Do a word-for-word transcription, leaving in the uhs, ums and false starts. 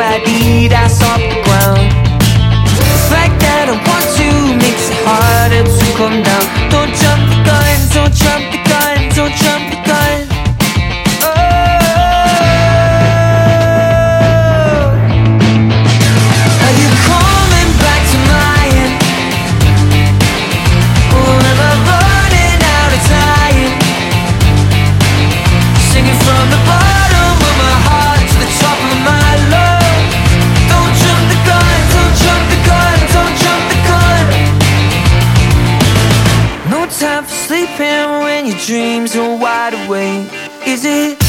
I eat ass off the ground. The fact that I want to makes it harder to come down. Don't jump the gun, don't jump the gun, don't jump the gun. Oh, are you coming back to mine? Or am I running out of time? Singing from the bottom of my heart to the top of my lungs. Don't jump the gun, don't jump the gun, don't jump the gun. No time for sleeping when your dreams are wide awake. Is it